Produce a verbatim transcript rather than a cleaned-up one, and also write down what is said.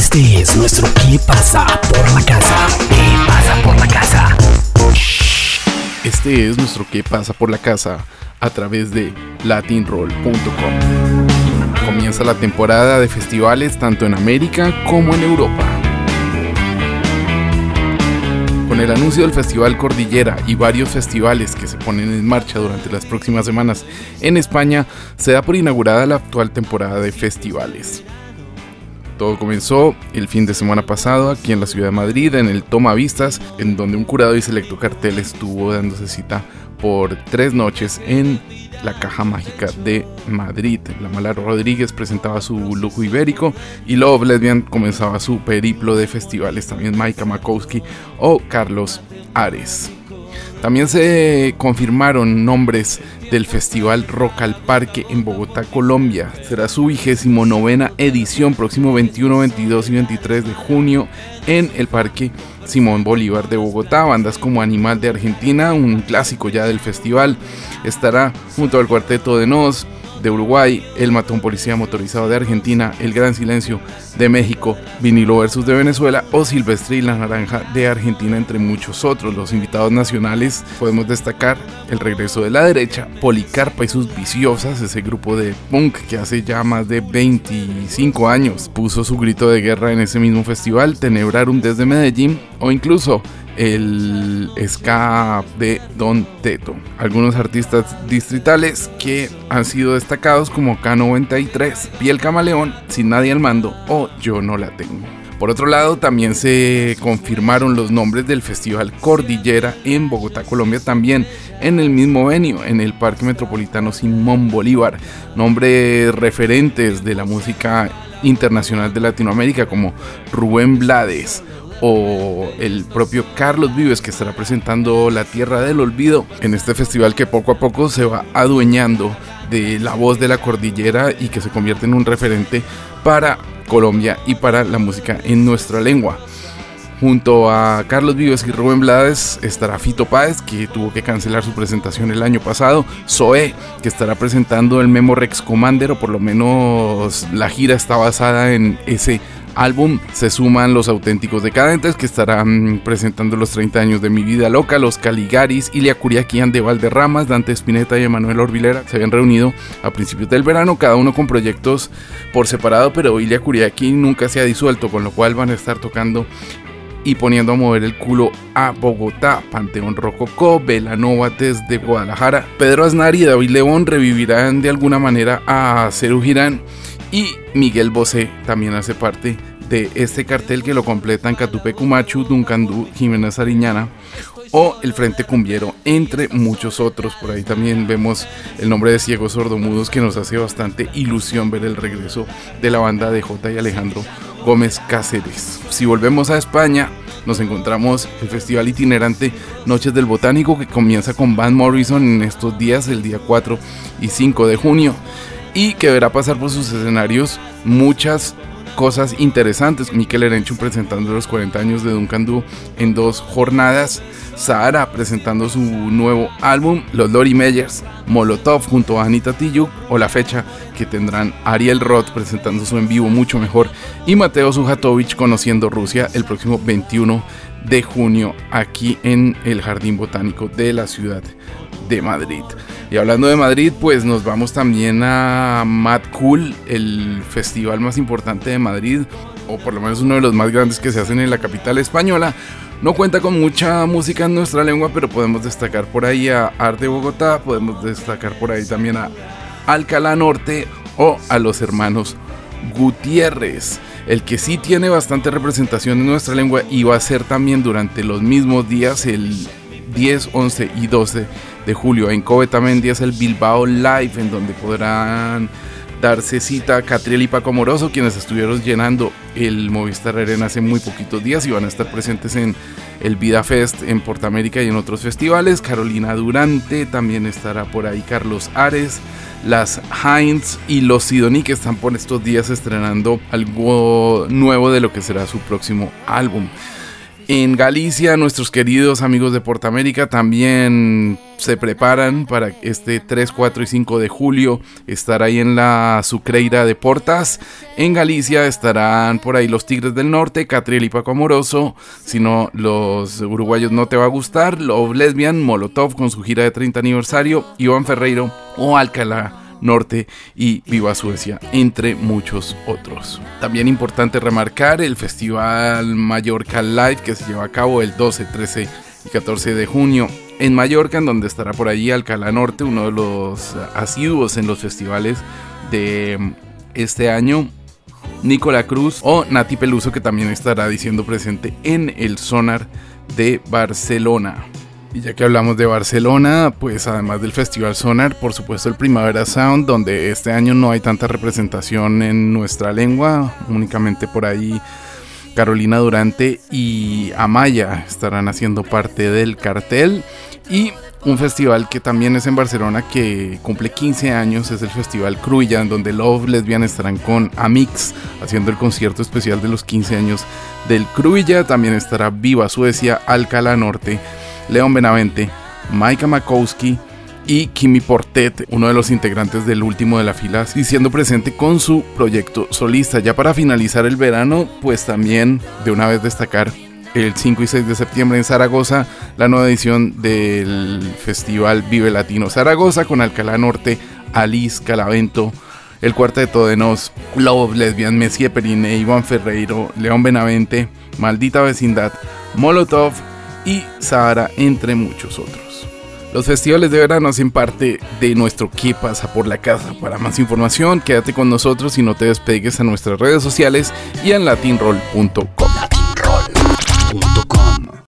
Este es nuestro ¿Qué pasa por la casa? ¿Qué pasa por la casa? Este es nuestro ¿Qué pasa por la casa? A través de latin roll punto com. Comienza la temporada de festivales tanto en América como en Europa. Con el anuncio del Festival Cordillera y varios festivales que se ponen en marcha durante las próximas semanas en España, se da por inaugurada la actual temporada de festivales. Todo comenzó el fin de semana pasado aquí en la ciudad de Madrid, en el Toma Vistas, en donde un curado y selecto cartel estuvo dándose cita por tres noches en la Caja Mágica de Madrid. La Mala Rodríguez presentaba su Lujo Ibérico y Love Lesbian comenzaba su periplo de festivales, también Maika Makowski o Carlos Ares. También se confirmaron nombres del Festival Rock al Parque en Bogotá, Colombia. Será su vigésimo novena edición, próximo veintiuno, veintidós y veintitrés de junio en el Parque Simón Bolívar de Bogotá. Bandas como Animal de Argentina, un clásico ya del festival, estará junto al Cuarteto de Nos de Uruguay, El Matón Policía Motorizado de Argentina, El Gran Silencio de México, Vinilo Versus de Venezuela o Silvestre y la Naranja de Argentina, entre muchos otros. Los invitados nacionales podemos destacar el regreso de La Derecha, Policarpa y sus Viciosas, ese grupo de punk que hace ya más de veinticinco años puso su grito de guerra en ese mismo festival, Tenebrarum desde Medellín o incluso el ska de Don Teto. Algunos artistas distritales que han sido destacados como K noventa y tres, Piel Camaleón, Sin Nadie al Mando o Yo No La Tengo. Por otro lado, también se confirmaron los nombres del Festival Cordillera en Bogotá, Colombia, también en el mismo venue, en el Parque Metropolitano Simón Bolívar. Nombres referentes de la música internacional de Latinoamérica como Rubén Blades o el propio Carlos Vives, que estará presentando La Tierra del Olvido en este festival que poco a poco se va adueñando de la voz de la cordillera y que se convierte en un referente para Colombia y para la música en nuestra lengua. Junto a Carlos Vives y Rubén Blades estará Fito Páez, que tuvo que cancelar su presentación el año pasado, Zoé, que estará presentando el Memo Rex Commander, o por lo menos la gira está basada en ese álbum. Se suman Los Auténticos Decadentes, que estarán presentando los treinta años de Mi Vida Loca. Los Caligaris, Ilia Curiaquian de Valderramas, Dante Spinetta y Emanuel Orbilera se habían reunido a principios del verano, cada uno con proyectos por separado, pero Ilia Curiaqui nunca se ha disuelto, con lo cual van a estar tocando y poniendo a mover el culo a Bogotá. Panteón Rococó, Belanova desde Guadalajara, Pedro Aznar y David León revivirán de alguna manera a Serú Girán, y Miguel Bosé también hace parte de este cartel que lo completan Catupecu Machu, Duncandú, Jimena Sariñana o el Frente Cumbiero, entre muchos otros. Por ahí también vemos el nombre de Ciegos Sordomudos, que nos hace bastante ilusión ver el regreso de la banda de J y Alejandro Gómez Cáceres. Si volvemos a España, nos encontramos el festival itinerante Noches del Botánico, que comienza con Van Morrison en estos días, el día cuatro y cinco de junio, y que verá pasar por sus escenarios muchas cosas interesantes. Mikel Erenchun presentando los cuarenta años de Duncandú en dos jornadas, Sahara presentando su nuevo álbum, los Lori Meyers, Molotov junto a Anita Tijoux, o la fecha que tendrán Ariel Roth presentando su en vivo Mucho Mejor, y Mateo Sujatovich conociendo Rusia el próximo veintiuno de junio aquí en el Jardín Botánico de la ciudad de Madrid. Y hablando de Madrid, pues nos vamos también a Mad Cool, el festival más importante de Madrid, o por lo menos uno de los más grandes que se hacen en la capital española. No cuenta con mucha música en nuestra lengua, pero podemos destacar por ahí a Arte Bogotá, podemos destacar por ahí también a Alcalá Norte o a los hermanos Gutiérrez. El que sí tiene bastante representación en nuestra lengua y va a ser también durante los mismos días, el diez, once y doce de julio en Covetamendi, es el Bilbao Live, en donde podrán darse cita Catriel y Paco Moroso, quienes estuvieron llenando el Movistar Arena hace muy poquitos días y van a estar presentes en el Vida Fest en Portamérica y en otros festivales. Carolina Durante, también estará por ahí Carlos Ares, las Heinz y los Sidoní, que están por estos días estrenando algo nuevo de lo que será su próximo álbum. En Galicia, nuestros queridos amigos de Portamérica también se preparan para este tres, cuatro y cinco de julio estar ahí en la Sucreira de Portas. En Galicia estarán por ahí los Tigres del Norte, Catriel y Paco Amoroso. Si no, los uruguayos no te va a gustar. Love Lesbian, Molotov con su gira de treinta aniversario, Iván Ferreiro o Alcalá Norte y Viva Suecia, entre muchos otros. También importante remarcar el Festival Mallorca Live, que se lleva a cabo el doce, trece y catorce de junio en Mallorca, en donde estará por allí Alcalá Norte, uno de los asiduos en los festivales de este año, Nicola Cruz o Nati Peluso, que también estará diciendo presente en el Sonar de Barcelona. Y ya que hablamos de Barcelona, pues además del Festival Sonar, por supuesto el Primavera Sound, donde este año no hay tanta representación en nuestra lengua, únicamente por ahí Carolina Durante y Amaya estarán haciendo parte del cartel. Y un festival que también es en Barcelona, que cumple quince años, es el Festival Cruïlla, en donde Love Lesbian estarán con Amix haciendo el concierto especial de los quince años del Cruïlla. También estará Viva Suecia, Alcalá Norte, León Benavente, Maika Makowski y Kimi Portet, uno de los integrantes del último de la fila, y siendo presente con su proyecto solista. Ya para finalizar el verano, pues también de una vez destacar el cinco y seis de septiembre en Zaragoza, la nueva edición del Festival Vive Latino Zaragoza, con Alcalá Norte, Alice, Calavento, el Cuarteto de Nos, Love Lesbian, Messier Periné, Iván Ferreiro, León Benavente, Maldita Vecindad, Molotov y Sahara, entre muchos otros. Los festivales de verano hacen parte de nuestro ¿Qué pasa por la casa? Para más información, quédate con nosotros y no te despegues a nuestras redes sociales y en latinroll punto com.